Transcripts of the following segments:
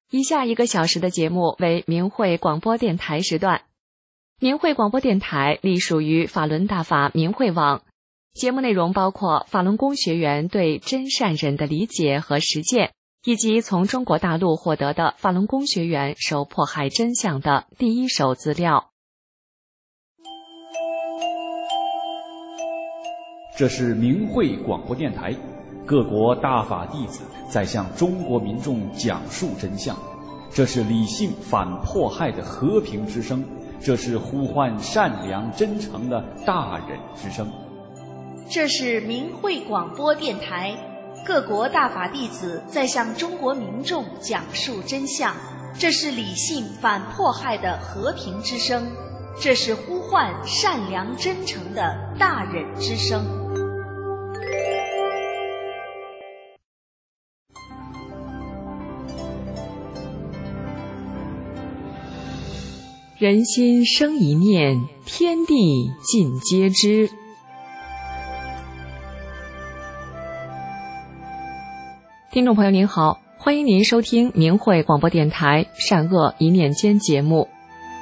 以下1个小时的节目为明慧广播电台时段。明慧广播电台隶属于法轮大法明慧网，节目内容包括法轮功学员对真善忍的理解和实践，以及从中国大陆获得的法轮功学员受迫害真相的第一手资料。 这是明慧广播电台，各国大法弟子在向中国民众讲述真相，这是理性反迫害的和平之声，这是呼唤善良真诚的大忍之声。 这是明慧广播电台，各国大法弟子在向中国民众讲述真相，这是理性反迫害的和平之声，这是呼唤善良真诚的大忍之声。 人心生一念，天地尽皆知。听众朋友您好，欢迎您收听明慧广播电台善恶一念间节目。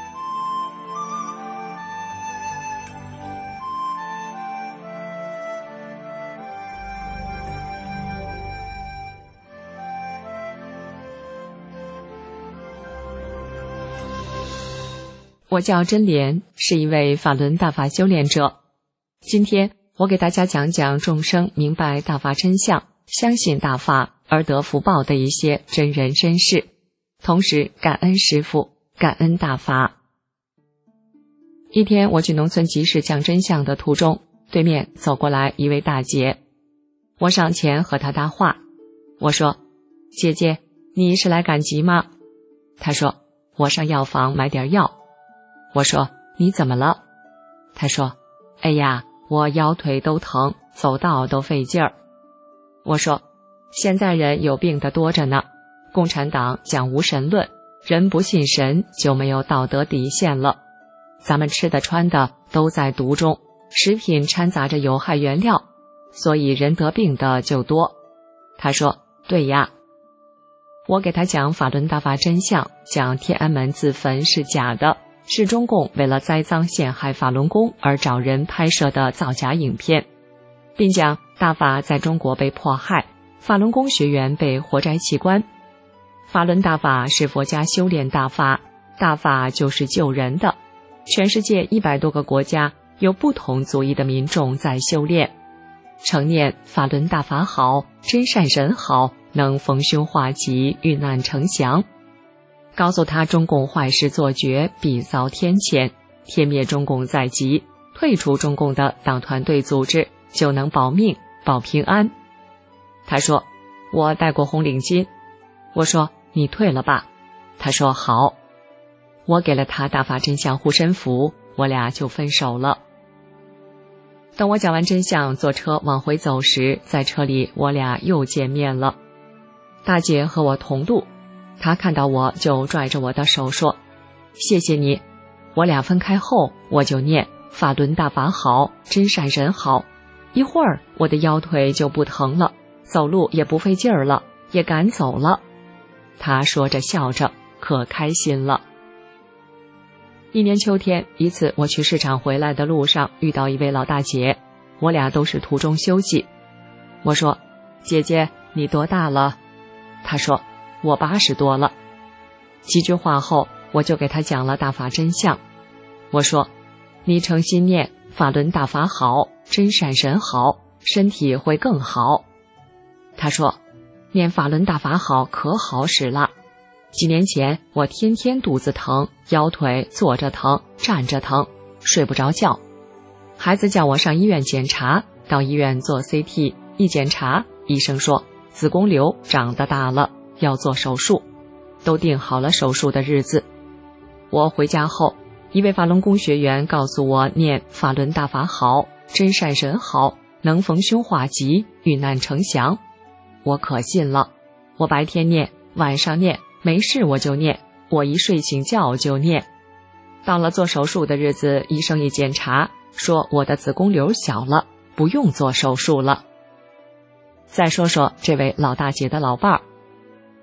我叫真莲，是一位法轮大法修炼者。今天我给大家讲讲众生明白大法真相，相信大法而得福报的一些真人真事，同时感恩师父，感恩大法。一天我去农村集市讲真相的途中，对面走过来一位大姐，我上前和她搭话，我说：姐姐，你是来赶集吗？她说：我上药房买点药。我说：你怎么了？他说：哎呀，我腰腿都疼，走道都费劲儿。我说：现在人有病的多着呢，共产党讲无神论，人不信神就没有道德底线了。咱们吃的穿的都在毒中，食品掺杂着有害原料，所以人得病的就多。他说：对呀。我给他讲法轮大法真相，讲天安门自焚是假的，是中共为了栽赃陷害法轮功而找人拍摄的造假影片，并讲大法在中国被迫害，法轮功学员被活摘器官。法轮大法是佛家修炼大法，大法就是救人的。全世界100多个国家有不同族裔的民众在修炼，承念法轮大法好，真善人好，能逢凶化吉，遇难成祥。告诉他中共坏事做绝，必遭天谴，天灭中共在即，退出中共的党团队组织，就能保命保平安。他说：我戴过红领巾。我说：你退了吧。他说：好。我给了他大法真相护身符，我俩就分手了。等我讲完真相，坐车往回走时，在车里我俩又见面了。大姐和我同路，他看到我就拽着我的手说：谢谢你。我俩分开后，我就念法轮大法好，真善人好。一会儿我的腰腿就不疼了，走路也不费劲儿了，也敢走了。他说着笑着，可开心了。一年秋天，一次我去市场回来的路上遇到一位老大姐，我俩都是途中休息。我说：姐姐，你多大了？她说：我80多了。几句话后，我就给他讲了大法真相。我说：你诚心念法轮大法好，真善人好，身体会更好。他说：念法轮大法好可好使了。几年前我天天肚子疼，腰腿坐着疼，站着疼，睡不着觉。孩子叫我上医院检查，到医院做 CT， 一检查，医生说子宫瘤长得大了，要做手术，都定好了手术的日子。我回家后，一位法轮功学员告诉我念法轮大法好，真善人好，能逢凶化吉，遇难成祥。我可信了，我白天念，晚上念，没事我就念，我一睡醒觉就念。到了做手术的日子，医生一检查，说我的子宫瘤小了，不用做手术了。再说说这位老大姐的老伴儿，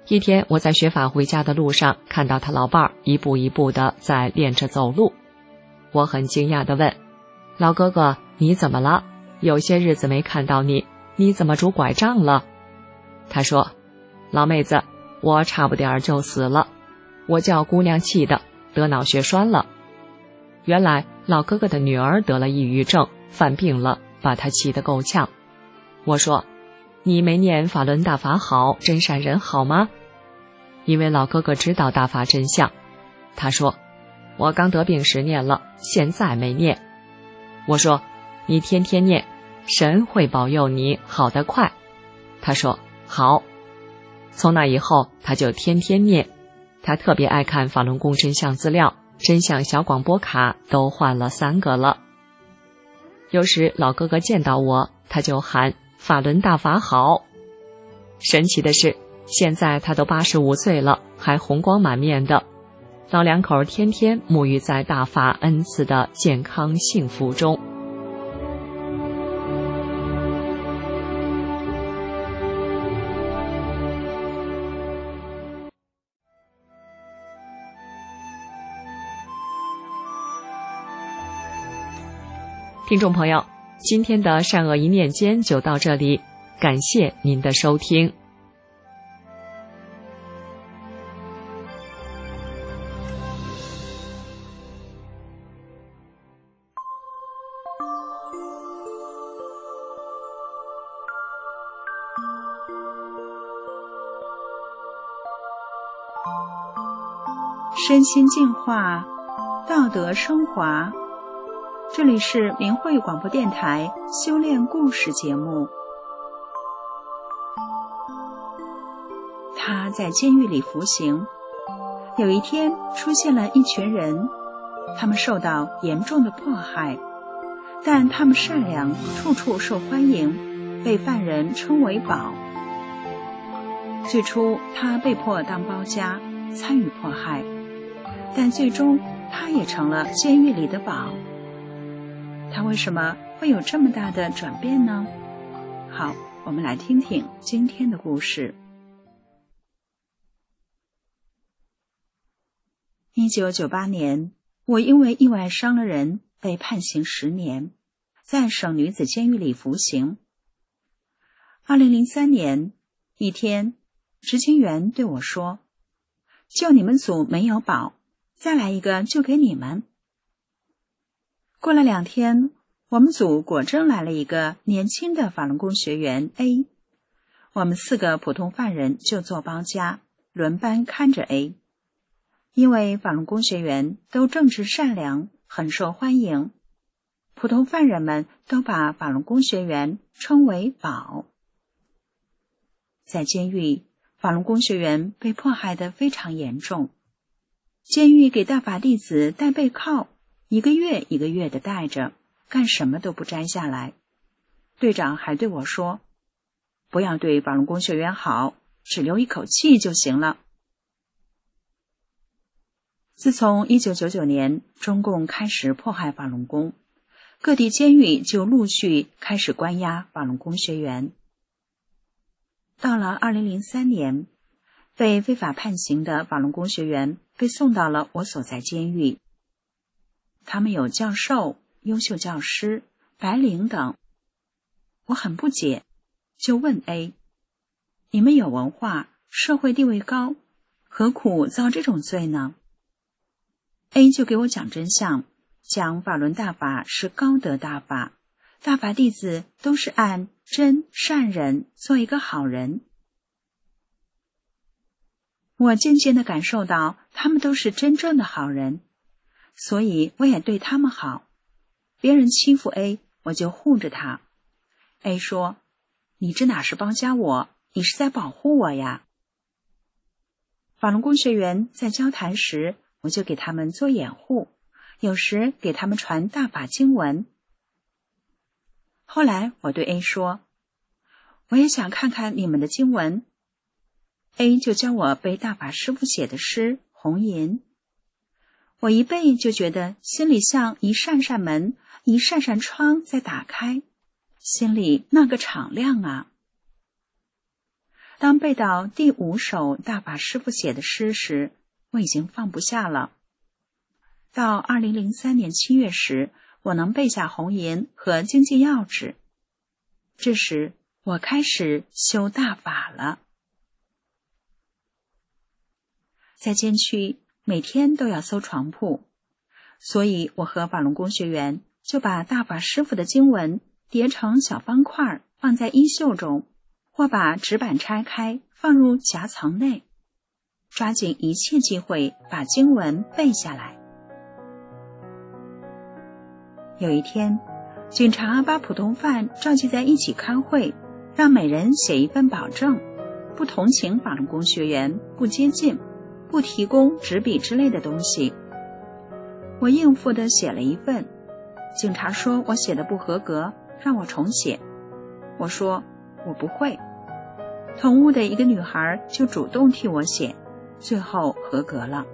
一天，我在学法回家的路上，看到他老伴儿一步一步地在练着走路。我很惊讶地问：“老哥哥，你怎么了？有些日子没看到你，你怎么拄拐杖了？”他说：“老妹子，我差不点就死了，我叫姑娘气的，得脑血栓了。”原来老哥哥的女儿得了抑郁症，犯病了，把他气得够呛。我说：“你没念法轮大法好，真善人好吗？”因为老哥哥知道大法真相。他说：“我刚得病10年了，现在没念。”我说：“你天天念，神会保佑你好得快。”他说：“好。”从那以后，他就天天念。他特别爱看法轮功真相资料，真相小广播卡都换了3个了。有时老哥哥见到我，他就喊：“法轮大法好。”神奇的是，现在他都85岁了，还红光满面的。老两口天天沐浴在大法恩赐的健康幸福中。听众朋友，今天的善恶一念间就到这里，感谢您的收听。 身心净化，道德升华。这里是明慧广播电台修炼故事节目。他在监狱里服刑，有一天出现了一群人，他们受到严重的迫害，但他们善良，处处受欢迎，被犯人称为宝。最初他被迫当包家，参与迫害，但最终他也成了监狱里的宝。他为什么会有这么大的转变呢？好，我们来听听今天的故事。1998年，我因为意外伤了人，被判刑10年，在省女子监狱里服刑。2003年，一天，执勤员对我说：“就你们组没有保，再来一个就给你们。”过了2天，我们组果真来了一个年轻的法轮功学员 A， 我们4个普通犯人就做包家，轮班看着 A。 因为法轮功学员都正直善良，很受欢迎，普通犯人们都把法轮功学员称为宝。在监狱，法轮功学员被迫害得非常严重，监狱给大法弟子戴背铐，1个月1个月的戴着，干什么都不摘下来。队长还对我说：“不要对法轮功学员好，只留一口气就行了。”自从1999年中共开始迫害法轮功，各地监狱就陆续开始关押法轮功学员。到了2003年，被非法判刑的法轮功学员被送到了我所在监狱。他们有教授、优秀教师、白领等。我很不解，就问 A： 你们有文化，社会地位高，何苦遭这种罪呢？ A 就给我讲真相，讲法轮大法是高德大法，大法弟子都是按真善忍做一个好人。我渐渐地感受到他们都是真正的好人，所以我也对他们好。别人欺负 A， 我就护着他。A 说：“你这哪是帮家我，你是在保护我呀。”法轮功学员在交谈时，我就给他们做掩护，有时给他们传大法经文。后来我对 A 说：“我也想看看你们的经文。” A 就教我背大法师父写的诗《红银》。我一背就觉得心里像一扇扇门，一扇扇窗在打开，心里那个敞亮啊！ 当背到第5首大法师父写的诗时，我已经放不下了。到2003年7月时，我能背下红银和经济要旨。这时我开始修大法了。在监区每天都要搜床铺，所以我和法轮功学员就把大法师父的经文叠成小方块放在衣袖中，或把纸板拆开放入夹层内，抓紧一切机会把经文背下来。有一天，警察把普通犯召集在一起开会，让每人写一份保证，不同情法轮功学员，不接近，不提供纸笔之类的东西。我应付地写了一份，警察说我写的不合格，让我重写。我说我不会。同屋的一个女孩就主动替我写，最后合格了。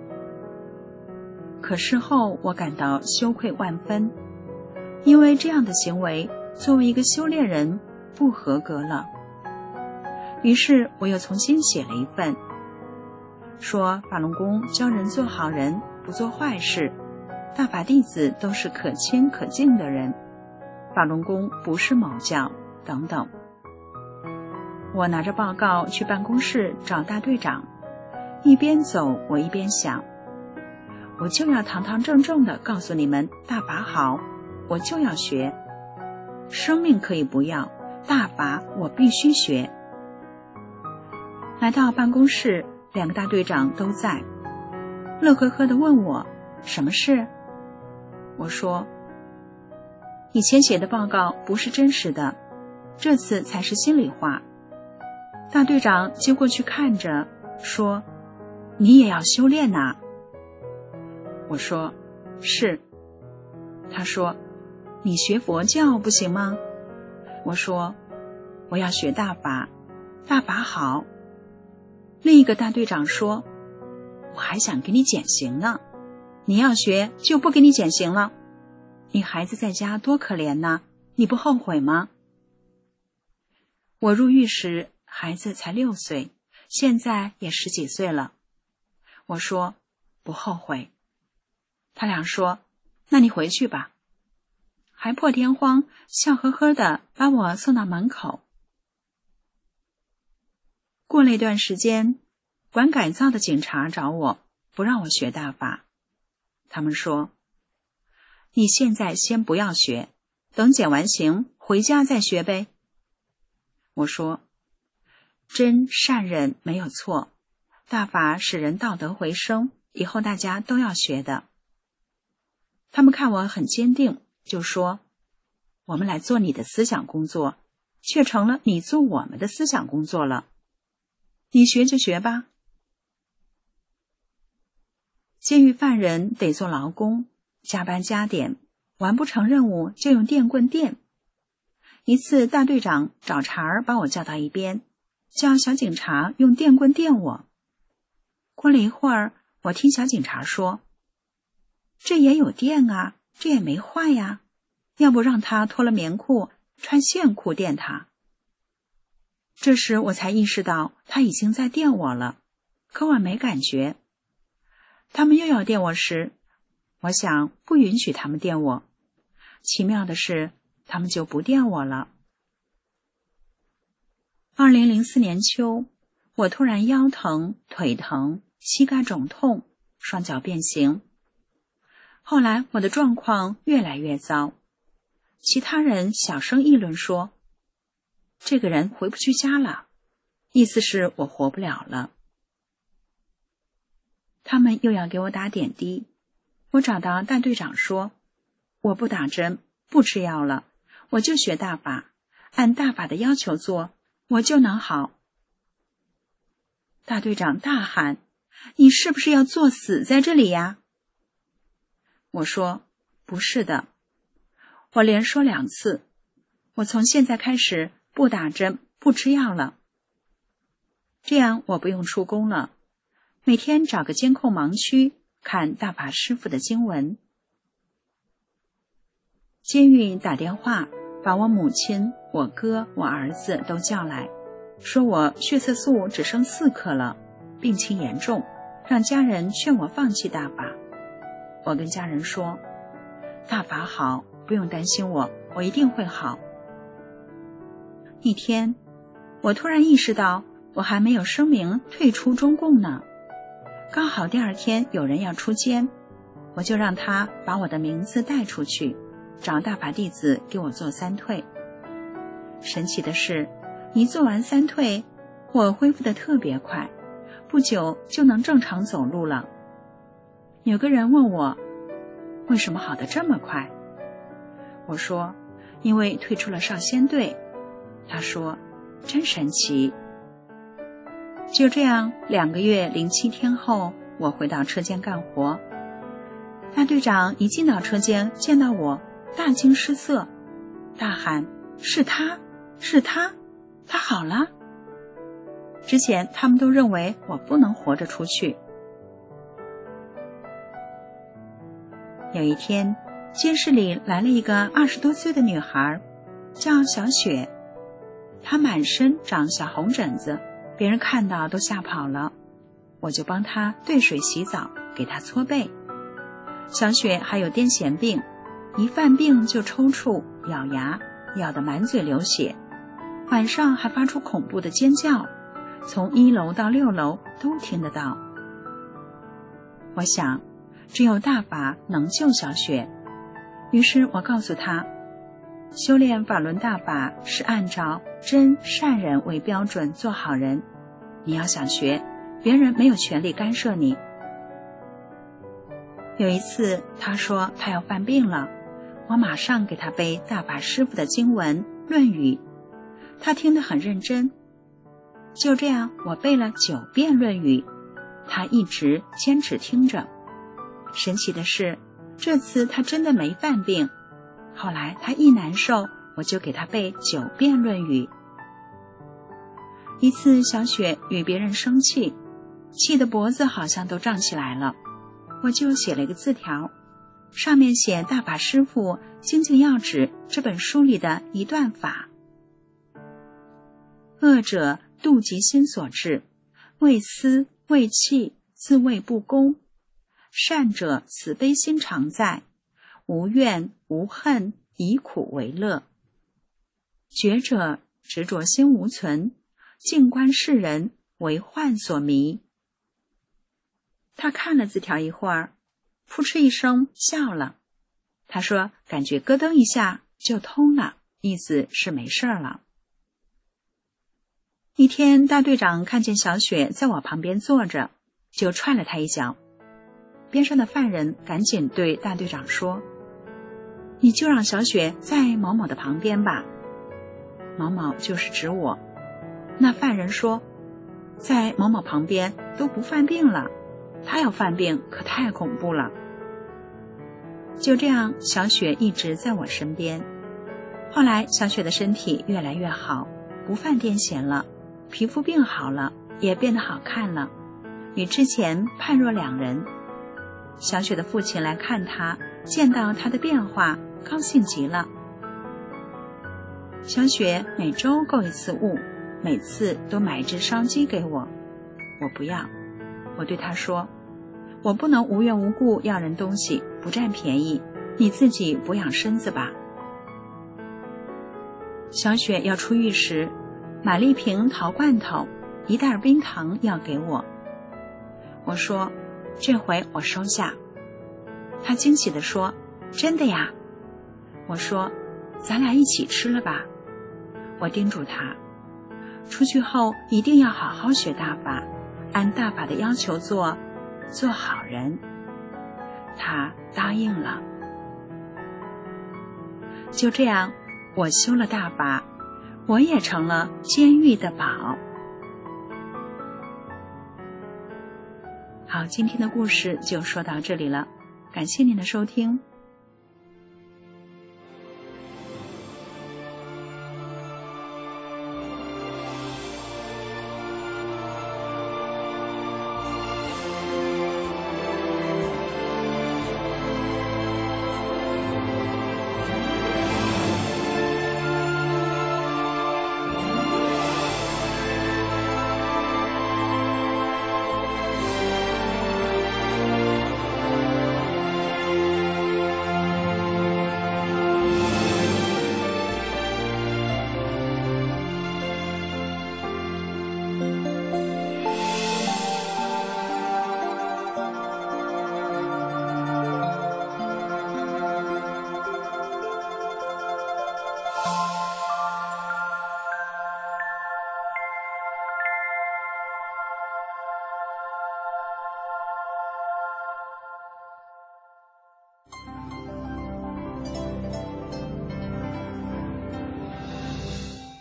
可事后我感到羞愧万分，因为这样的行为作为一个修炼人不合格了。于是我又重新写了一份，说法轮功教人做好人，不做坏事，大法弟子都是可亲可敬的人，法轮功不是某教等等。我拿着报告去办公室找大队长，一边走我一边想，我就要堂堂正正地告诉你们大法好，我就要学，生命可以不要，大法我必须学。来到办公室，2个大队长都在，乐呵呵地问我什么事。我说以前写的报告不是真实的，这次才是心里话。大队长接过去看着说，你也要修炼啊？我说是。他说你学佛教不行吗？我说我要学大法，大法好。另一个大队长说，我还想给你减刑呢，你要学就不给你减刑了，你孩子在家多可怜呐，你不后悔吗？我入狱时孩子才6岁，现在也10几岁了。我说不后悔。他俩说那你回去吧，还破天荒笑呵呵地把我送到门口。过了一段时间，管改造的警察找我，不让我学大法。他们说，你现在先不要学，等减完刑回家再学呗。我说真善忍没有错，大法使人道德回升，以后大家都要学的。他们看我很坚定，就说我们来做你的思想工作，却成了你做我们的思想工作了，你学就学吧。监狱犯人得做劳工，加班加点，完不成任务就用电棍电。一次大队长找茬儿把我叫到一边，叫小警察用电棍电我。过了一会儿，我听小警察说，这也有电啊，这也没坏呀，要不让他脱了棉裤穿线裤电他。这时我才意识到他已经在电我了，可我没感觉。他们又要电我时，我想不允许他们电我，奇妙的是他们就不电我了。2004年秋，我突然腰疼、腿疼、膝盖肿痛，双脚变形。后来我的状况越来越糟，其他人小声议论说，这个人回不去家了，意思是我活不了了。他们又要给我打点滴，我找到大队长说，我不打针，不吃药了，我就学大法，按大法的要求做，我就能好。大队长大喊，你是不是要作死在这里呀？我说不是的，我连说2次，我从现在开始不打针，不吃药了。这样我不用出工了，每天找个监控盲区看大法师父的经文。监狱打电话把我母亲、我哥、我儿子都叫来， 说我血色素只剩4克了，病情严重，让家人劝我放弃大法。我跟家人说，大法好，不用担心我一定会好。一天，我突然意识到我还没有声明退出中共呢。刚好第2天有人要出监，我就让他把我的名字带出去，找大法弟子给我做3退。神奇的是，一做完3退，我恢复得特别快，不久就能正常走路了。有个人问我，为什么好得这么快？我说，因为退出了少先队。他说，真神奇。就这样2个月07天后，我回到车间干活。大队长一进到车间，见到我大惊失色，大喊，是他，是他，他好了。之前他们都认为我不能活着出去。有一天，监室里来了一个20多岁的女孩，叫小雪。她满身长小红疹子，别人看到都吓跑了。我就帮她兑水洗澡，给她搓背。小雪还有癫痫病，一犯病就抽搐、咬牙，咬得满嘴流血，晚上还发出恐怖的尖叫，从1楼到6楼都听得到。我想，只有大法能救小雪，于是我告诉她，修炼法轮大法是按照真善人为标准做好人，你要想学，别人没有权利干涉你。有一次，他说他要犯病了，我马上给他背大法师父的经文《论语》，他听得很认真。就这样，我背了9遍《论语》，他一直坚持听着。神奇的是，这次他真的没犯病。后来他一难受，我就给他背9遍《论语》。一次，小雪与别人生气，气得脖子好像都胀起来了，我就写了一个字条，上面写大法师父《精进要旨》这本书里的一段法：恶者妒嫉心所致，为私为气，自谓不公；善者慈悲心常在，无怨无恨，以苦为乐；觉者执着心无存，静观世人，为幻所迷。他看了字条一会儿，扑哧一声笑了。他说感觉咯噔一下就通了，意思是没事了。一天，大队长看见小雪在我旁边坐着，就踹了他一脚。边上的犯人赶紧对大队长说，你就让小雪在某某的旁边吧。某某就是指我。那犯人说，在某某旁边都不犯病了，他要犯病可太恐怖了。就这样，小雪一直在我身边。后来小雪的身体越来越好，不犯癫痫了，皮肤病好了，也变得好看了，与之前判若两人。小雪的父亲来看她，见到她的变化，高兴极了。小雪每周购一次物，每次都买一只烧鸡给我，我不要。我对她说，我不能无缘无故要人东西，不占便宜，你自己补养身子吧。小雪要出狱时，买了一瓶桃罐头，一袋冰糖要给我。我说，这回我收下。她惊喜地说，真的呀？我说，咱俩一起吃了吧。我叮嘱她，出去后一定要好好学大法，按大法的要求做好人。她答应了。就这样，我修了大法，我也成了监狱的宝。好，今天的故事就说到这里了，感谢您的收听。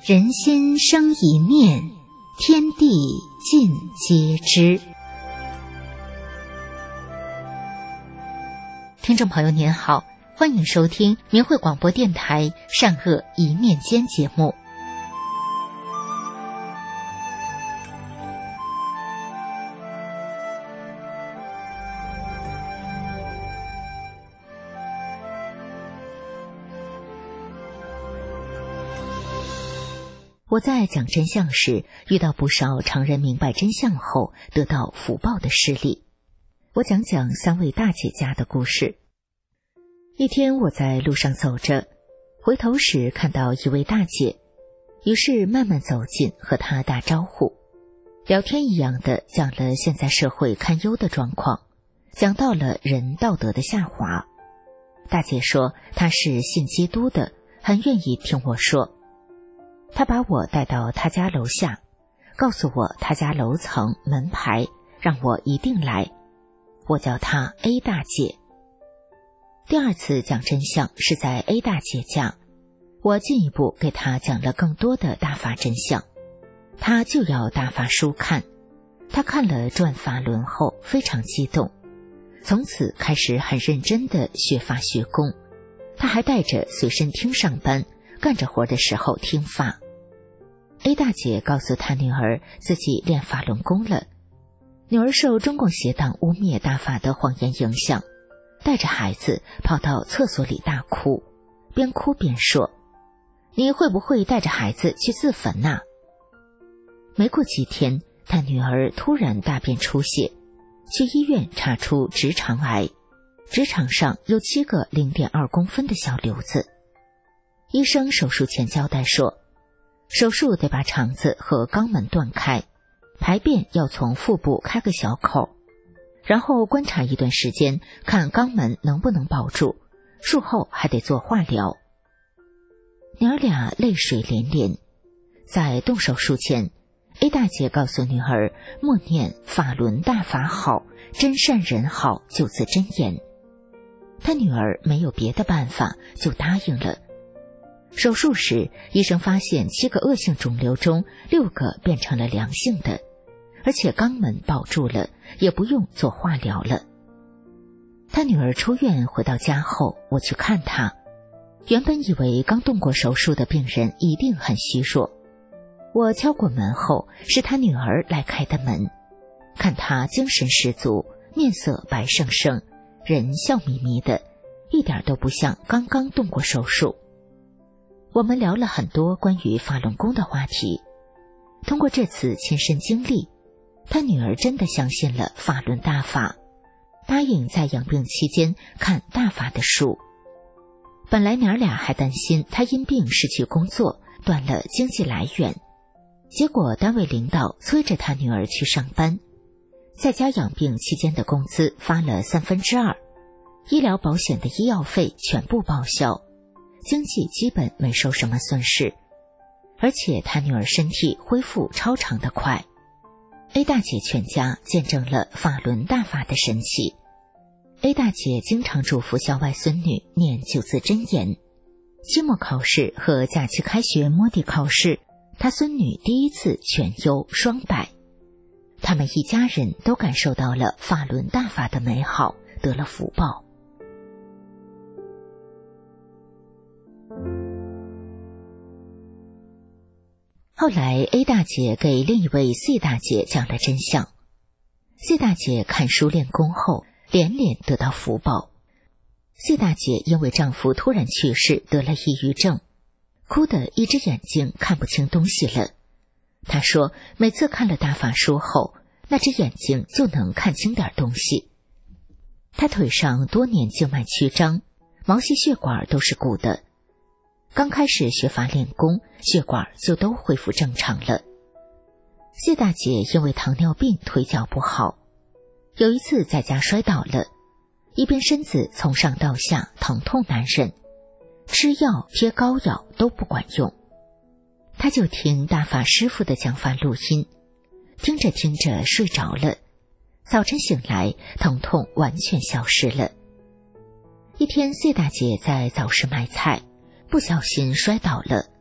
人心生一念，天地尽皆知。听众朋友您好，欢迎收听明慧广播电台善恶一念间节目。我在讲真相时，遇到不少常人明白真相后得到福报的事例。我讲讲3位大姐家的故事。一天我在路上走着，回头时看到一位大姐，于是慢慢走近和她打招呼，聊天一样的讲了现在社会堪忧的状况，讲到了人道德的下滑。大姐说她是信基督的，很愿意听我说。她把我带到她家楼下，告诉我她家楼层门牌，让我一定来。我叫她 A 大姐。第二次讲真相是在 A 大姐家，我进一步给她讲了更多的大法真相。她就要大法书看，她看了转法轮后非常激动，从此开始很认真地学法学功。她还带着随身听上班，干着活的时候听法。A 大姐告诉她女儿自己练法轮功了，女儿受中共邪党污蔑大法的谎言影响，带着孩子跑到厕所里大哭，边哭边说：“你会不会带着孩子去自焚呐？”没过几天，她女儿突然大便出血，去医院查出直肠癌，直肠上有7个0.2公分的小瘤子。医生手术前交代说，手术得把肠子和肛门断开，排便要从腹部开个小口，然后观察一段时间，看肛门能不能保住，术后还得做化疗。娘俩泪水连连。在动手术前， A 大姐告诉女儿默念法轮大法好，真善人好9字真言。她女儿没有别的办法，就答应了。手术时，医生发现7个恶性肿瘤中6个变成了良性的，而且肛门保住了，也不用做化疗了。他女儿出院回到家后，我去看她，原本以为刚动过手术的病人一定很虚弱。我敲过门后，是他女儿来开的门，看她精神十足，面色白生生，人笑眯眯的，一点都不像刚刚动过手术。我们聊了很多关于法轮功的话题。通过这次亲身经历，他女儿真的相信了法轮大法，答应在养病期间看大法的书。本来娘俩还担心他因病失去工作，断了经济来源，结果单位领导催着他女儿去上班，在家养病期间的工资发了2/3，医疗保险的医药费全部报销，经济基本没受什么损失，而且他女儿身体恢复超常的快。A 大姐全家见证了法轮大法的神奇。A 大姐经常嘱咐校外孙女念9字真言。期末考试和假期开学摸底考试，她孙女第一次全优双百。他们一家人都感受到了法轮大法的美好，得了福报。后来 A 大姐给另一位 C 大姐讲了真相。C 大姐看书练功后，连连得到福报。C 大姐因为丈夫突然去世得了抑郁症，哭得一只眼睛看不清东西了。她说每次看了大法书后，那只眼睛就能看清点东西。她腿上多年静脉曲张，毛细血管都是鼓的。刚开始学法练功，血管就都恢复正常了。谢大姐因为糖尿病腿脚不好，有一次在家摔倒了，一边身子从上到下疼痛难忍，吃药贴膏药都不管用。她就听大法师父的讲法录音，听着听着睡着了，早晨醒来疼痛完全消失了。一天谢大姐在早市买菜，不小心摔倒了，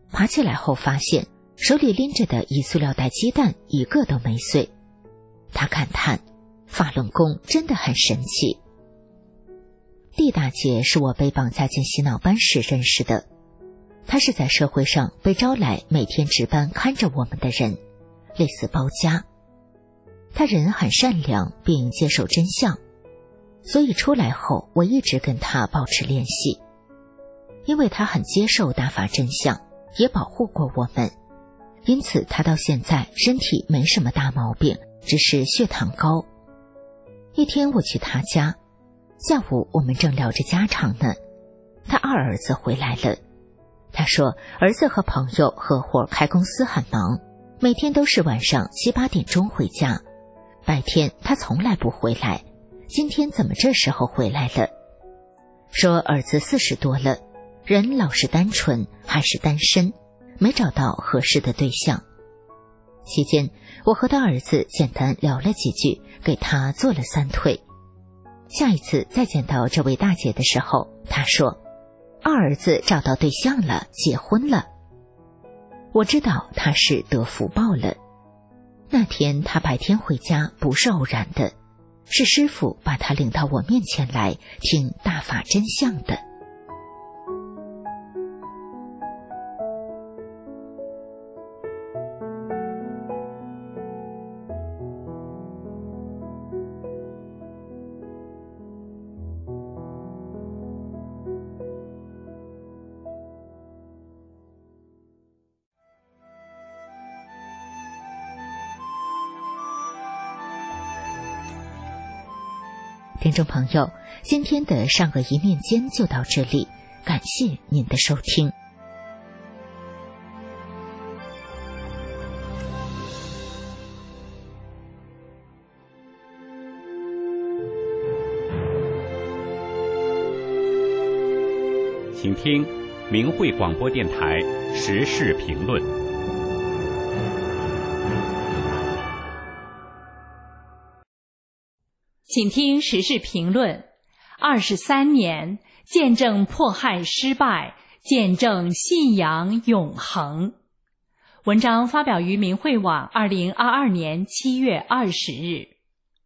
爬起来后发现手里拎着的一塑料袋鸡蛋一个都没碎。他感叹，法轮功真的很神奇。D大姐是我被绑架进洗脑班时认识的，她是在社会上被招来每天值班看着我们的人，类似包家。她人很善良并接受真相，所以出来后我一直跟她保持联系。因为她很接受大法真相，也保护过我们，因此她到现在身体没什么大毛病，只是血糖高。一天我去她家，下午我们正聊着家常呢，他二儿子回来了。他说儿子和朋友合伙开公司很忙，每天都是晚上7、8点钟回家，白天他从来不回来，今天怎么这时候回来了？说儿子40多了，人老实单纯，还是单身，没找到合适的对象。期间我和他儿子简单聊了几句，给他做了3退。下一次再见到这位大姐的时候，她说二儿子找到对象了，结婚了。我知道他是得福报了。那天他白天回家不是偶然的，是师父把他领到我面前来听大法真相的。听众朋友，今天的善恶一念间就到这里，感谢您的收听。 请听明慧广播电台时事评论。 请听时事评论：23年，见证迫害失败，见证信仰永恒。文章发表于明慧网2022年7月20日。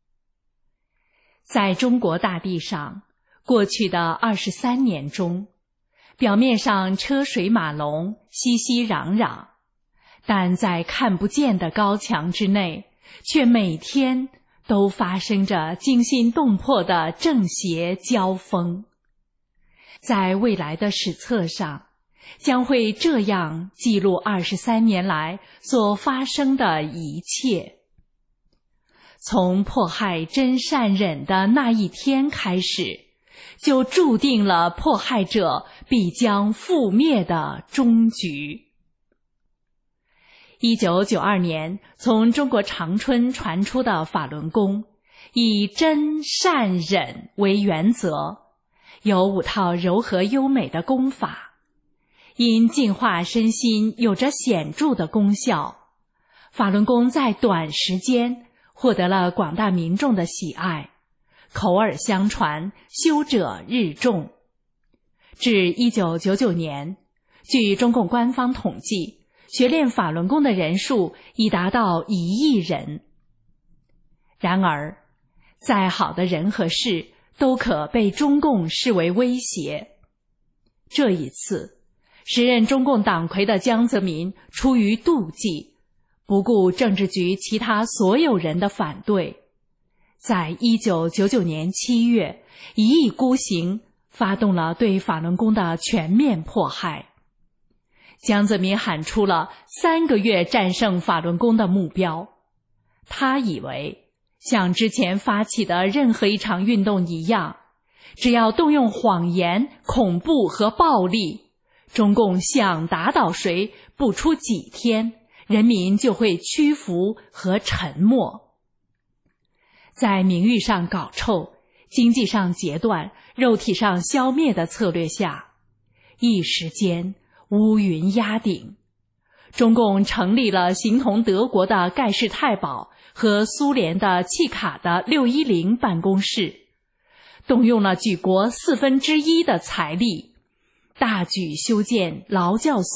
在中国大地上，过去的23年中，表面上车水马龙，熙熙攘攘，但在看不见的高墙之内，却每天都发生着惊心动魄的正邪交锋。在未来的史册上，将会这样记录23年来所发生的一切。从迫害真善忍的那一天开始，就注定了迫害者必将覆灭的终局。1992年，从中国长春传出的法轮功，以真善忍为原则，有5套柔和优美的功法，因净化身心有着显著的功效。法轮功在短时间获得了广大民众的喜爱，口耳相传，修者日众。至1999年，据中共官方统计，学练法轮功的人数已达到1亿人。然而，再好的人和事都可被中共视为威胁。这一次，时任中共党魁的江泽民出于妒忌，不顾政治局其他所有人的反对，在1999年7月一意孤行，发动了对法轮功的全面迫害。江泽民喊出了3个月战胜法轮功的目标。他以为像之前发起的任何一场运动一样，只要动用谎言、恐怖和暴力，中共想打倒谁，不出几天，人民就会屈服和沉默。在名誉上搞臭，经济上截断，肉体上消灭的策略下，一时间乌云压顶，中共成立了形同德国的盖世太保和苏联的契卡的610办公室，动用了举国1/4的财力，大举修建劳教所、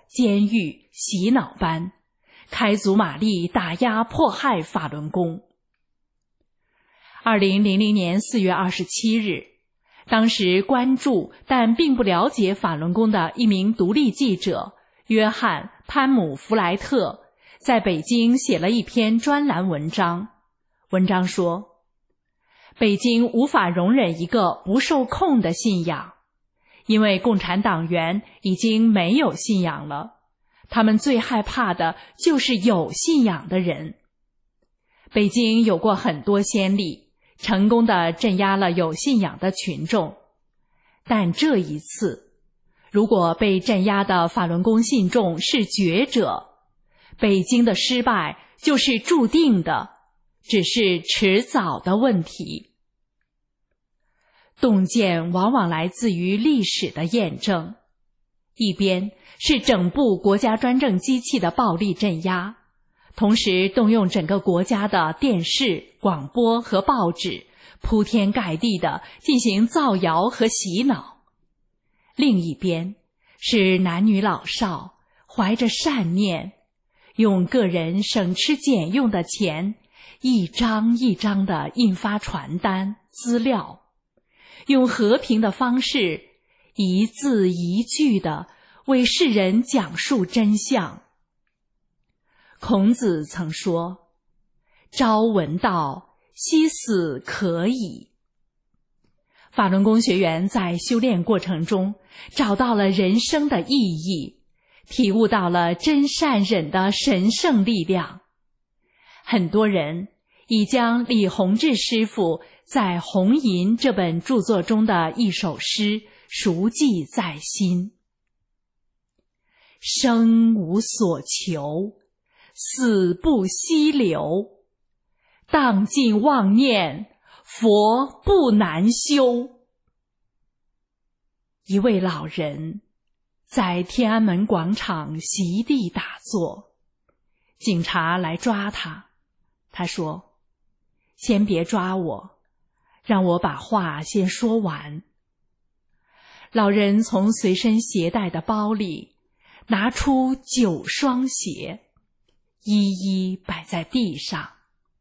监狱、洗脑班，开足马力打压迫害法轮功。2000年4月27日，当时关注但并不了解法轮功的一名独立记者约翰·潘姆弗莱特在北京写了一篇专栏文章。文章说，北京无法容忍一个不受控的信仰，因为共产党员已经没有信仰了，他们最害怕的就是有信仰的人。北京有过很多先例，成功地镇压了有信仰的群众，但这一次，如果被镇压的法轮功信众是觉者，北京的失败就是注定的，只是迟早的问题。洞见往往来自于历史的验证，一边是整部国家专政机器的暴力镇压，同时动用整个国家的电视、广播和报纸，铺天盖地地进行造谣和洗脑；另一边是男女老少怀着善念，用个人省吃俭用的钱，一张一张地印发传单、资料，用和平的方式，一字一句地为世人讲述真相。孔子曾说：“朝闻道，夕死可矣。”法轮功学员在修炼过程中找到了人生的意义，体悟到了真善忍的神圣力量。很多人已将李洪志师父在《红吟》这本著作中的一首诗熟记在心：生无所求，死不息留，荡尽妄念，佛不难修。一位老人在天安门广场席地打坐，警察来抓他，他说：“先别抓我，让我把话先说完。”老人从随身携带的包里拿出9双鞋，一一摆在地上。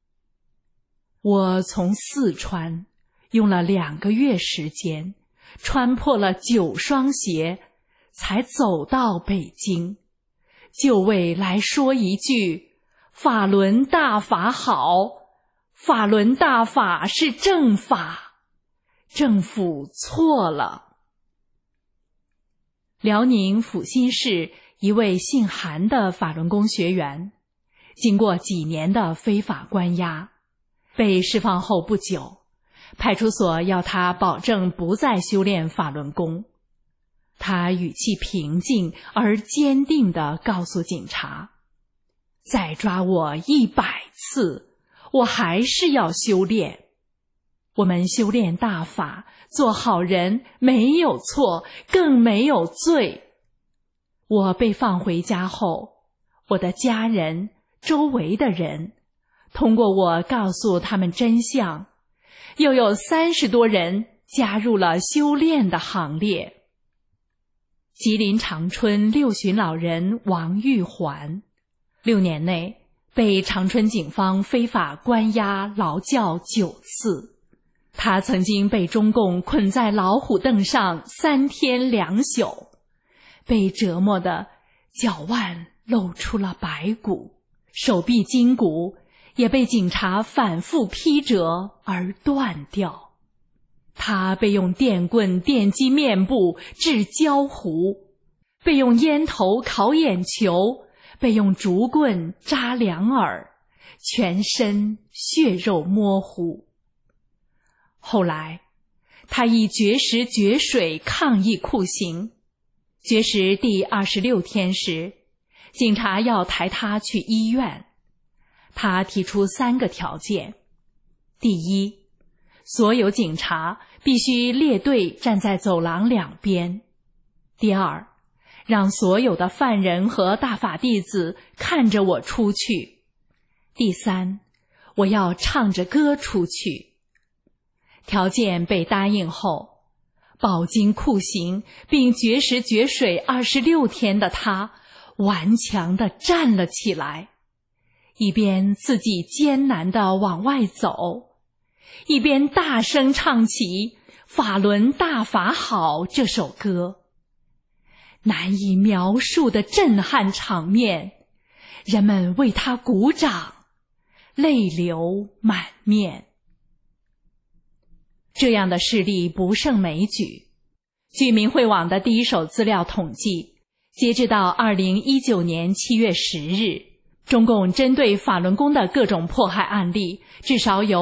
我从四川用了2个月时间，穿破了9双鞋，才走到北京，就为来说一句：法轮大法好，法轮大法是正法，政府错了。辽宁阜新市一位姓韩的法轮功学员，经过几年的非法关押，被释放后不久，派出所要他保证不再修炼法轮功。他语气平静而坚定地告诉警察：“再抓我100次，我还是要修炼。我们修炼大法，做好人，没有错，更没有罪。”我被放回家后，我的家人、周围的人通过我告诉他们真相，又有30多人加入了修炼的行列。吉林长春6旬老人王玉环，6年内被长春警方非法关押劳教9次。他曾经被中共捆在老虎凳上3天2宿，被折磨的脚腕露出了白骨，手臂筋骨也被警察反复劈折而断掉。他被用电棍电击面部致焦糊，被用烟头烤眼球，被用竹棍扎2耳，全身血肉模糊。后来他以绝食绝水抗议酷刑，绝食第26天时，警察要抬他去医院。他提出3个条件：第一，所有警察必须列队站在走廊两边；第二，让所有的犯人和大法弟子看着我出去；第三，我要唱着歌出去。条件被答应后，饱经酷刑并绝食绝水26天的他， 顽强地站了起来，一边自己艰难地往外走，一边大声唱起《法轮大法好》这首歌。难以描述的震撼场面，人们为他鼓掌，泪流满面。这样的事例不胜枚举。据明慧网的第一手资料统计，截至到2019年7月10日，中共针对法轮功的各种迫害案例至少有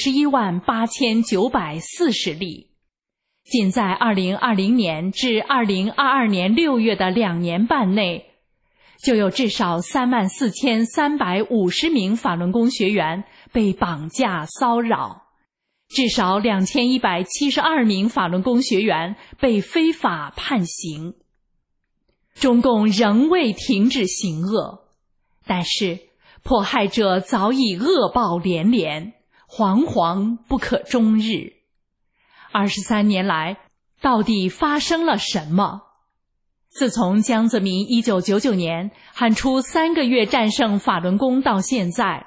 518940例。仅在2020年至2022年6月的2年半内，就有至少34350名法轮功学员被绑架骚扰，至少2172名法轮功学员被非法判刑。中共仍未停止行恶，但是迫害者早已恶报连连，惶惶不可终日。23年来，到底发生了什么？自从江泽民1999年喊出3个月战胜法轮功到现在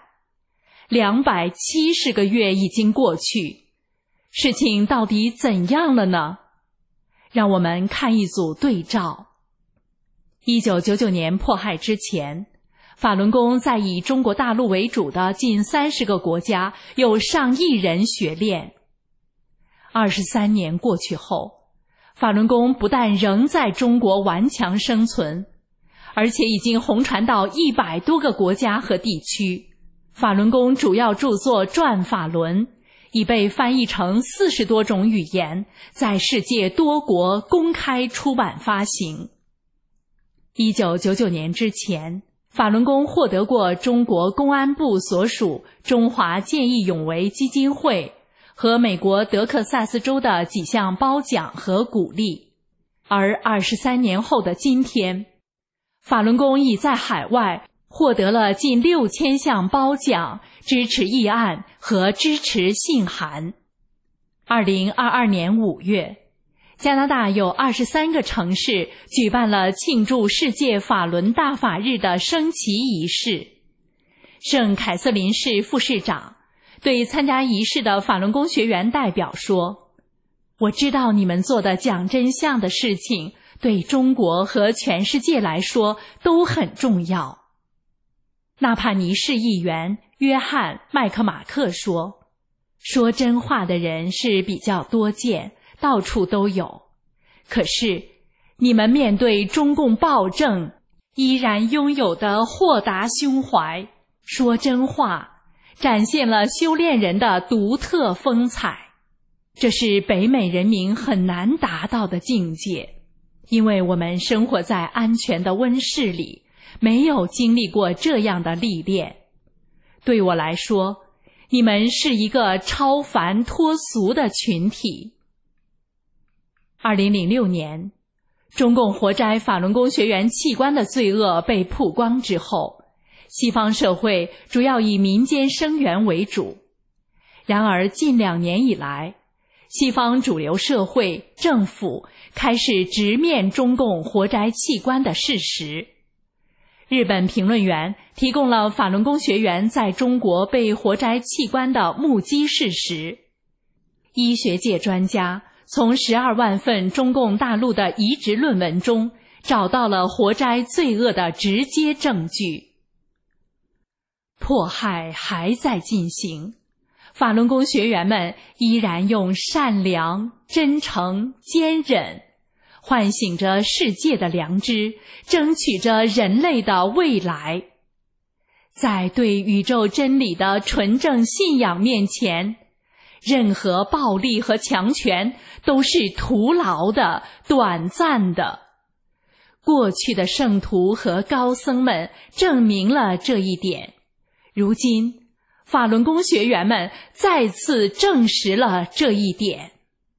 ，270个月已经过去，事情到底怎样了呢？让我们看一组对照。1999年迫害之前，法轮功在以中国大陆为主的近30个国家有上亿人学练。23年过去后，法轮功不但仍在中国顽强生存，而且已经红传到100多个国家和地区。法轮功主要著作《转法轮》已被翻译成40多种语言，在世界多国公开出版发行。1999年之前，法轮功获得过中国公安部所属中华见义勇为基金会和美国德克萨斯州的几项褒奖和鼓励。而23年后的今天，法轮功已在海外获得了近6000项褒奖、支持议案和支持信函。2022年5月，加拿大有23个城市举办了庆祝世界法轮大法日的升旗仪式。圣凯瑟琳市副市长对参加仪式的法轮功学员代表说：“我知道你们做的讲真相的事情，对中国和全世界来说都很重要。”纳帕尼市议员约翰·麦克马克说：“说真话的人是比较多见，到处都有。可是，你们面对中共暴政，依然拥有的豁达胸怀，说真话，展现了修炼人的独特风采。这是北美人民很难达到的境界，因为我们生活在安全的温室里，没有经历过这样的历练。对我来说，你们是一个超凡脱俗的群体。2006年，中共活摘法轮功学员器官的罪恶被曝光之后，西方社会主要以民间声援为主。然而近2年以来，西方主流社会、政府开始直面中共活摘器官的事实。日本评论员提供了法轮功学员在中国被活摘器官的目击事实。医学界专家从12万份中共大陆的移植论文中找到了活摘罪恶的直接证据。迫害还在进行，法轮功学员们依然用善良、真诚、坚忍唤醒着世界的良知，争取着人类的未来。在对宇宙真理的纯正信仰面前，任何暴力和强权都是徒劳的、短暂的。过去的圣徒和高僧们证明了这一点，如今法轮功学员们再次证实了这一点。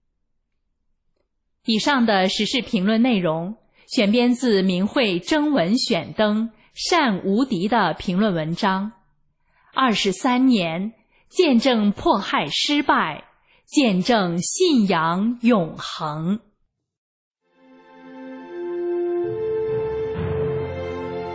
以上的时事评论内容选编自明慧征文选登单无敌的评论文章。23年，见证迫害失败，见证信仰永恒。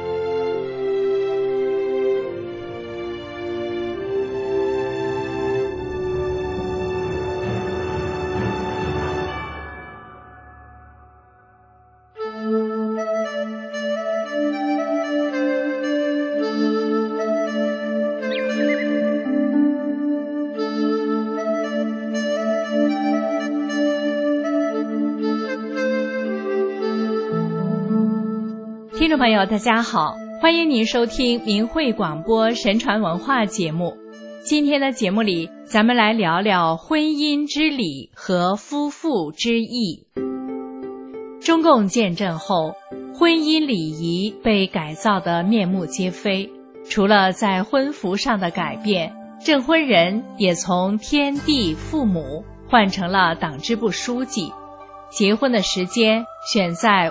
听众朋友大家好，欢迎您收听明慧广播神传文化节目。今天的节目里，咱们来聊聊婚姻之礼和夫妇之义。中共建政后，婚姻礼仪被改造得面目皆非，除了在婚服上的改变，证婚人也从天地父母换成了党支部书记，结婚的时间选在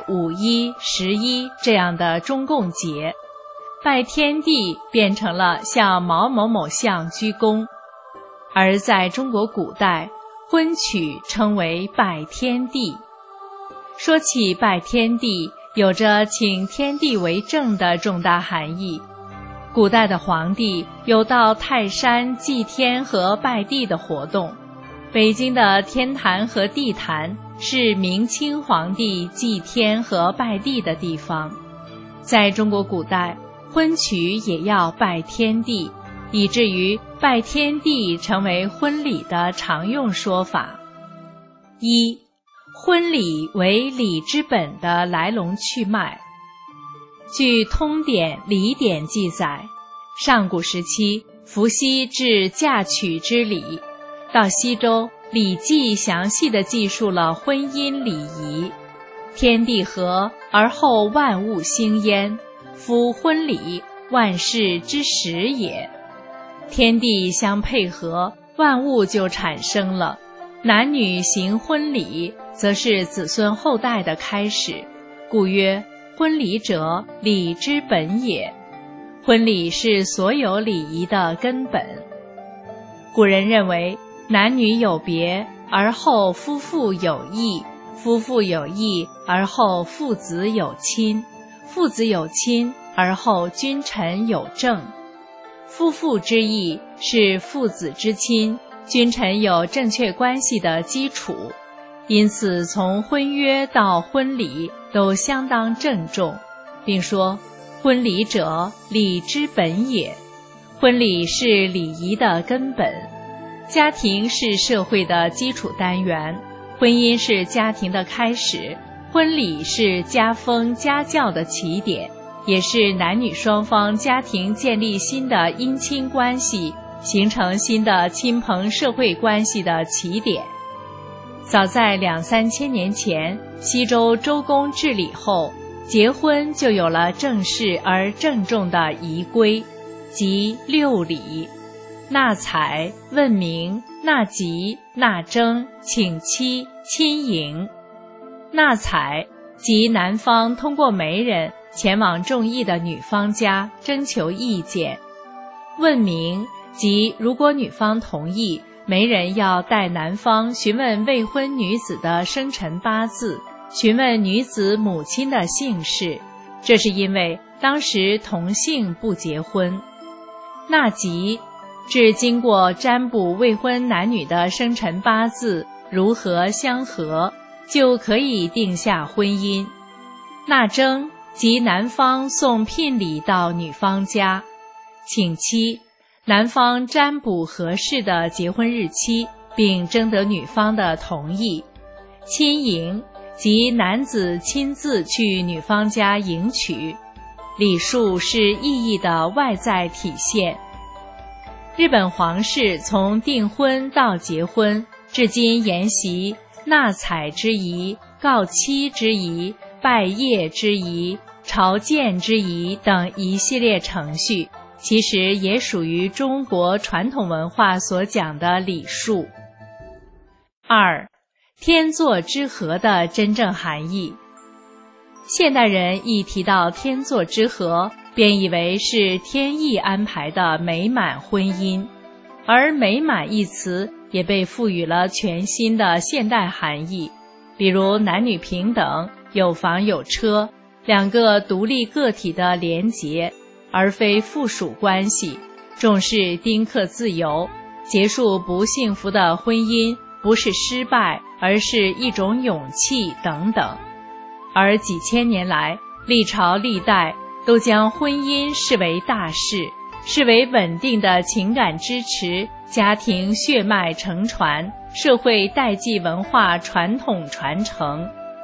5、1、11这样的中共节，拜天地变成了向毛某某像鞠躬。而在中国古代，婚娶称为拜天地。说起拜天地，有着请天地为证的重大含义。古代的皇帝有到泰山祭天和拜地的活动，北京的天坛和地坛是明清皇帝祭天和拜地的地方。在中国古代，婚娶也要拜天地，以至于拜天地成为婚礼的常用说法。一、婚礼为礼之本的来龙去脉。据《通典·礼典》记载，上古时期伏羲治嫁娶之礼，到西周，《礼记》详细地记述了婚姻礼仪。天地合而后万物兴焉，夫婚礼，万事之始也。天地相配合，万物就产生了。男女行婚礼，则是子孙后代的开始，故曰婚礼者，礼之本也。婚礼是所有礼仪的根本。古人认为，男女有别，而后夫妇有义；夫妇有义，而后父子有亲；父子有亲，而后君臣有政。夫妇之义是父子之亲，君臣有正确关系的基础，因此从婚约到婚礼都相当郑重，并说婚礼者，礼之本也。婚礼是礼仪的根本，家庭是社会的基础单元，婚姻是家庭的开始，婚礼是家风家教的起点，也是男女双方家庭建立新的姻亲关系，形成新的亲朋社会关系的起点。早在2、3千年前，西周周公治理后，结婚就有了正式而郑重的仪规，即6礼：纳采、问名、纳吉、纳征、请期、亲迎。纳采即男方通过媒人前往中意的女方家征求意见。问名即如果女方同意，媒人要带男方询问未婚女子的生辰八字，询问女子母亲的姓氏，这是因为当时同姓不结婚。纳吉至经过占卜未婚男女的生辰八字如何相合，就可以定下婚姻。纳征即男方送聘礼到女方家。请期，男方占卜合适的结婚日期，并征得女方的同意。亲迎即男子亲自去女方家迎娶，礼数是意义的外在体现。日本皇室从订婚到结婚，至今沿袭纳采之仪、告期之仪、拜谒之仪、朝见之仪等一系列程序，其实也属于中国传统文化所讲的礼数。2、天作之合的真正含义。现代人一提到天作之合，便以为是天意安排的美满婚姻，而美满一词也被赋予了全新的现代含义，比如男女平等、有房有车，两个独立个体的连结，而非附属关系，重视丁克自由，结束不幸福的婚姻不是失败，而是一种勇气等等。而几千年来，历朝历代都将婚姻视为大事，视为稳定的情感支持、家庭血脉承传、社会代际文化传统传承，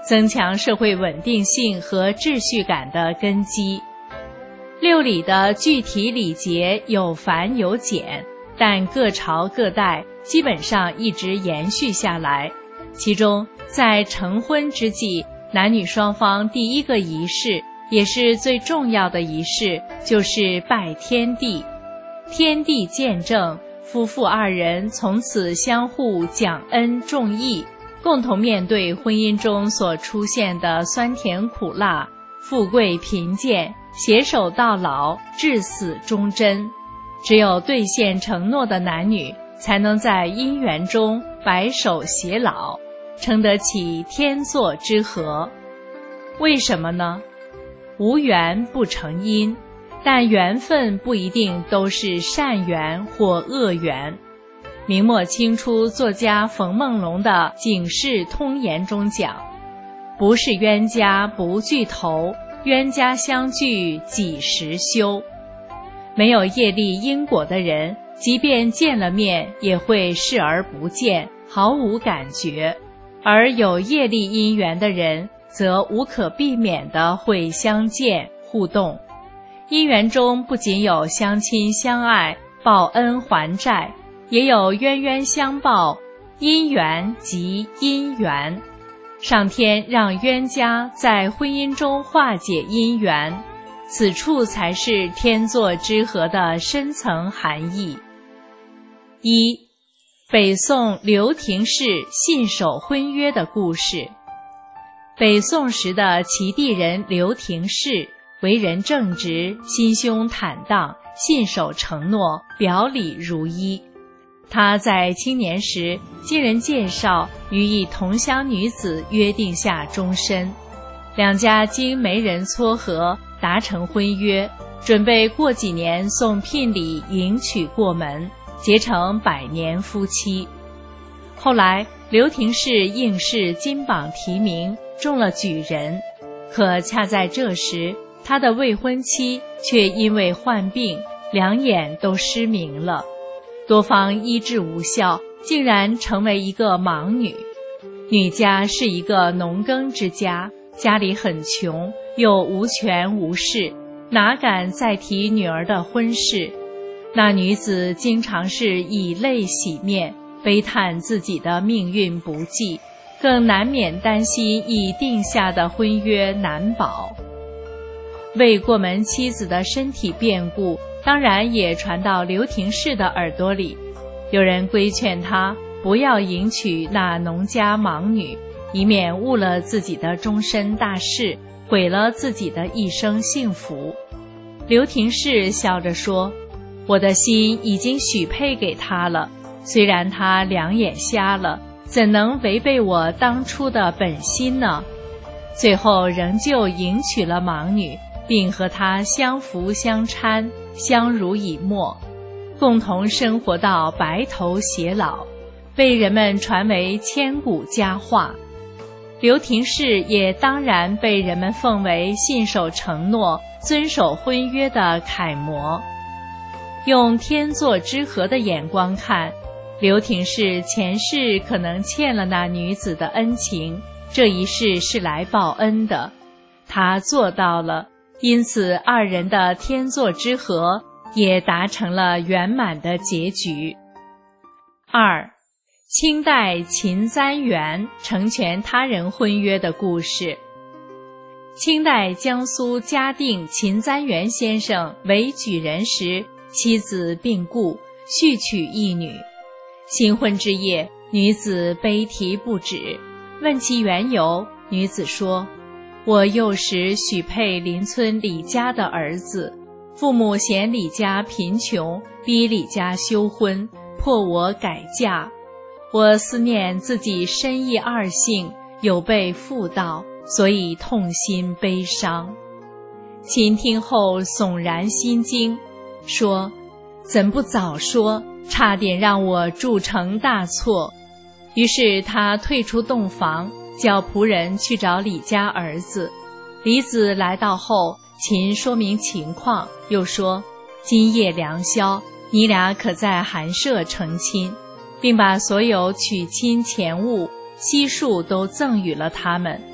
增强社会稳定性和秩序感的根基。六礼的具体礼节有繁有简，但各朝各代基本上一直延续下来。其中在成婚之际，男女双方第一个仪式，也是最重要的仪式，就是拜天地。天地见证，夫妇二人从此相互讲恩重义，共同面对婚姻中所出现的酸甜苦辣、富贵贫贱，携手到老，至死忠贞。只有兑现承诺的男女，才能在姻缘中白首偕老，称得起天作之合。为什么呢？无缘不成因，但缘分不一定都是善缘或恶缘。明末清初作家冯梦龙的《警世通言》中讲，不是冤家不聚头，冤家相聚几时休。没有业力因果的人，即便见了面也会视而不见，毫无感觉，而有业力因缘的人则无可避免地会相见互动。姻缘中不仅有相亲相爱、报恩还债，也有冤冤相报，姻缘即姻缘。上天让冤家在婚姻中化解姻缘，此处才是天作之合的深层含义。一、北宋刘廷式信守婚约的故事。北宋时的齐地人刘廷式为人正直，心胸坦荡，信守承诺，表里如一。他在青年时经人介绍，与一同乡女子约定下终身，两家经媒人撮合达成婚约，准备过几年送聘礼迎娶过门，结成100年夫妻。后来刘廷式应试金榜题名，中了举人，可恰在这时，他的未婚妻却因为患病，两眼都失明了，多方医治无效，竟然成为一个盲女。女家是一个农耕之家，家里很穷，又无权无势，哪敢再提女儿的婚事。那女子经常是以泪洗面，悲叹自己的命运不济，更难免担心已定下的婚约难保。未过门妻子的身体变故，当然也传到刘廷式的耳朵里。有人规劝他不要迎娶那农家盲女，以免误了自己的终身大事，毁了自己的一生幸福。刘廷式笑着说，我的心已经许配给他了，虽然他两眼瞎了，怎能违背我当初的本心呢？最后仍旧迎娶了盲女，并和她相扶相搀，相濡以沫，共同生活到白头偕老，被人们传为千古佳话。刘廷式也当然被人们奉为信守承诺、遵守婚约的楷模。用天作之合的眼光看，刘廷式前世可能欠了那女子的恩情，这一世是来报恩的，他做到了，因此二人的天作之合也达成了圆满的结局。二、清代秦簪园成全他人婚约的故事。清代江苏嘉定秦簪园先生为举人时，妻子病故，续娶一女。新婚之夜，女子悲啼不止，问其缘由，女子说，我幼时许配邻村李家的儿子，父母嫌李家贫穷，逼李家休婚，迫我改嫁。我思念自己深义二姓，有被妇道，所以痛心悲伤。秦听后悚然心惊，说，怎不早说，差点让我铸成大错。于是他退出洞房，叫仆人去找李家儿子。李子来到后，秦说明情况，又说，今夜良宵，你俩可在寒舍成亲，并把所有娶亲钱物悉数都赠予了他们。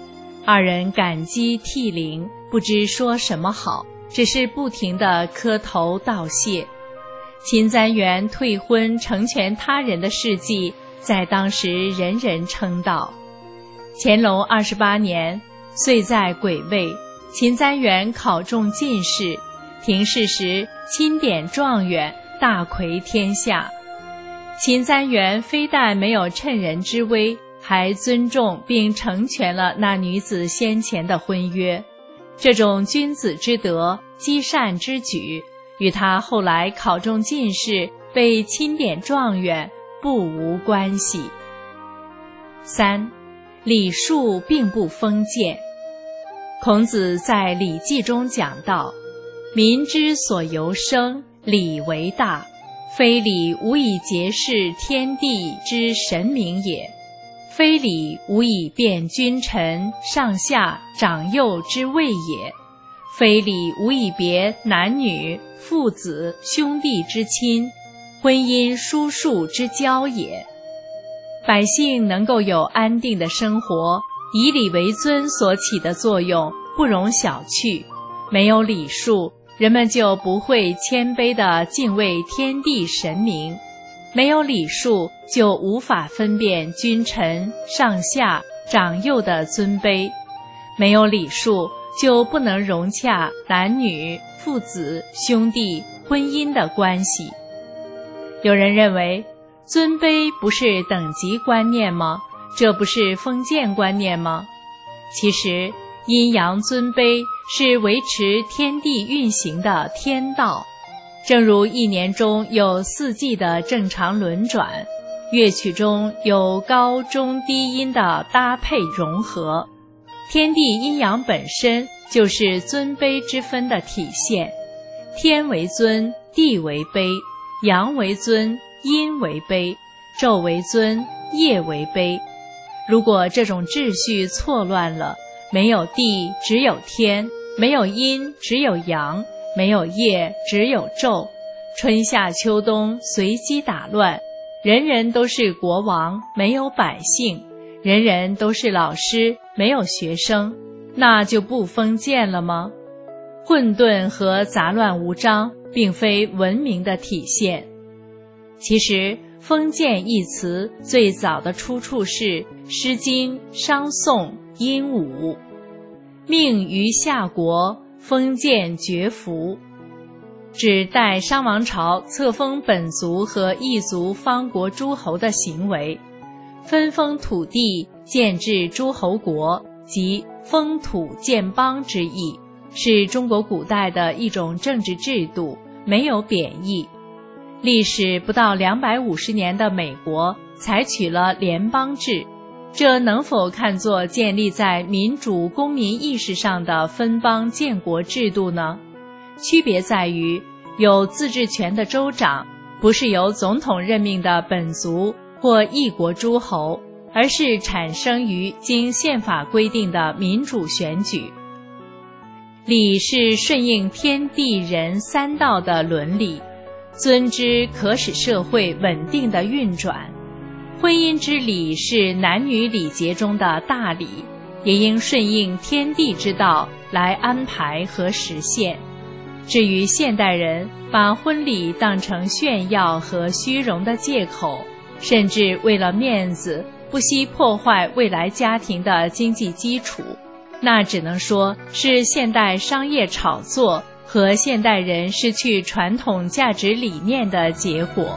二人感激涕零，不知说什么好，只是不停地磕头道谢。秦簪园退婚成全他人的事迹，在当时人人称道。乾隆28年，岁在癸未，秦簪园考中进士，廷试时钦点状元，大魁天下。秦簪园非但没有趁人之危，还尊重并成全了那女子先前的婚约。这种君子之德、积善之举，与他后来考中进士、被钦点状元不无关系。3. 礼数并不封建。孔子在《礼记》中讲到：民之所由生，礼为大，非礼无以结事天地之神明也，非礼无以辨君臣上下长幼之位也，非礼无以别男女父子兄弟之亲，婚姻叔庶之交也。百姓能够有安定的生活，以礼为尊所起的作用不容小觑。没有礼数，人们就不会谦卑地敬畏天地神明；没有礼数，就无法分辨君臣上下长幼的尊卑；没有礼数，就不能融洽男女父子兄弟婚姻的关系。有人认为，尊卑不是等级观念吗？这不是封建观念吗？其实，阴阳尊卑是维持天地运行的天道。正如一年中有4季的正常轮转，乐曲中有高中低音的搭配融合，天地阴阳本身就是尊卑之分的体现。天为尊，地为卑；阳为尊，阴为卑；昼为尊，夜为卑。如果这种秩序错乱了，没有地只有天，没有阴只有阳，没有夜只有昼，春夏秋冬随机打乱，人人都是国王，没有百姓；人人都是老师，没有学生，那就不封建了吗？混沌和杂乱无章，并非文明的体现。其实，封建一词最早的出处是《诗经·商宋·殷武》，命于夏国，封建绝服，指代商王朝册封本族和异族方国诸侯的行为。分封土地，建制诸侯国，即封土建邦之意，是中国古代的一种政治制度，没有贬义。历史不到250年的美国采取了联邦制，这能否看作建立在民主公民意识上的分邦建国制度呢？区别在于，有自治权的州长不是由总统任命的本族或异国诸侯，而是产生于经宪法规定的民主选举。礼是顺应天地人三道的伦理，尊之可使社会稳定的运转。婚姻之礼是男女礼节中的大礼，也应顺应天地之道来安排和实现。至于现代人把婚礼当成炫耀和虚荣的借口，甚至为了面子不惜破坏未来家庭的经济基础，那只能说是现代商业炒作和现代人失去传统价值理念的结果。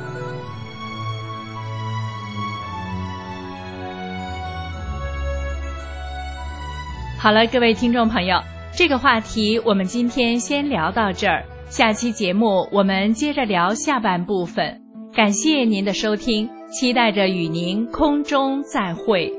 好了，各位听众朋友，这个话题我们今天先聊到这儿，下期节目我们接着聊下半部分。感谢您的收听，期待着与您空中再会。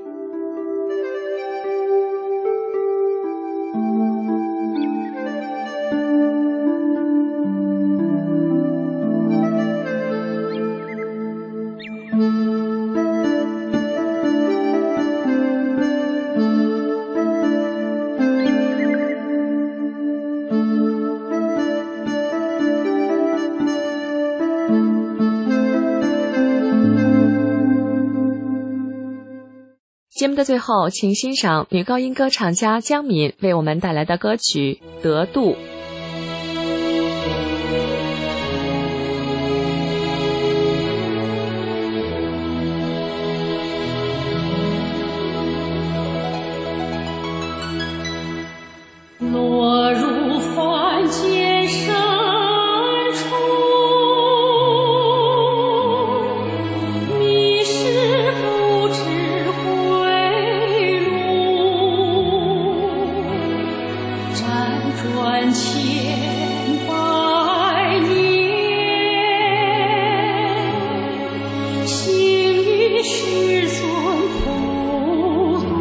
节目的最后，请欣赏女高音歌唱家江敏为我们带来的歌曲《得度》。 落入凡间深处，迷失不知回路，辗转千百年，行于世尊普渡。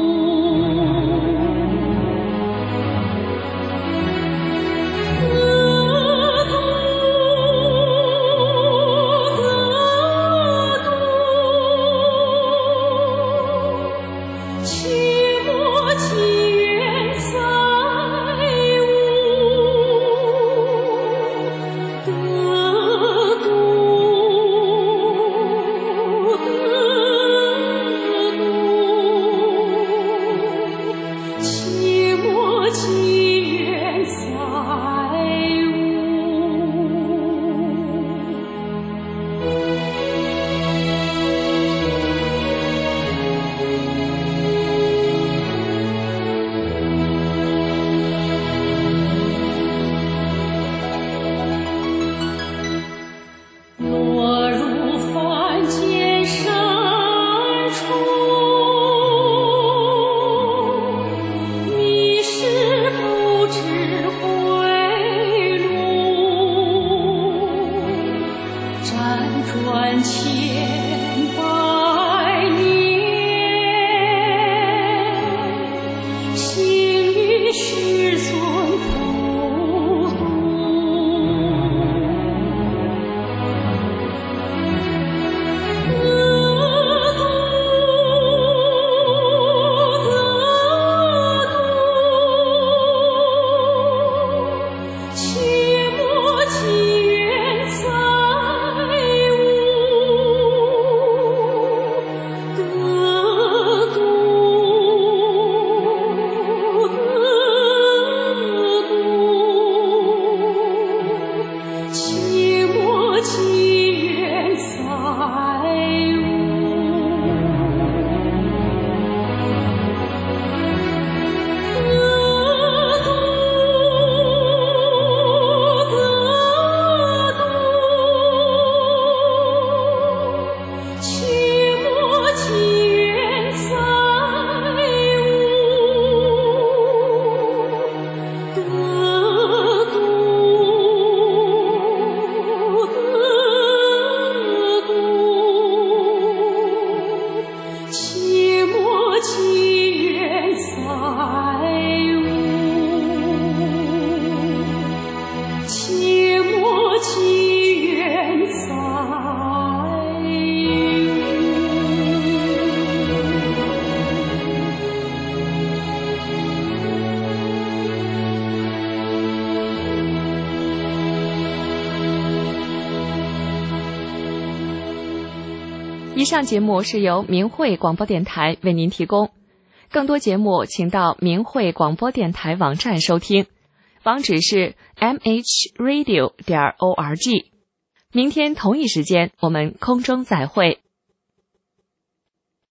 以上节目是由明慧广播电台为您提供，更多节目请到明慧广播电台网站收听，网址是 mhradio.org。明天同一时间我们空中再会。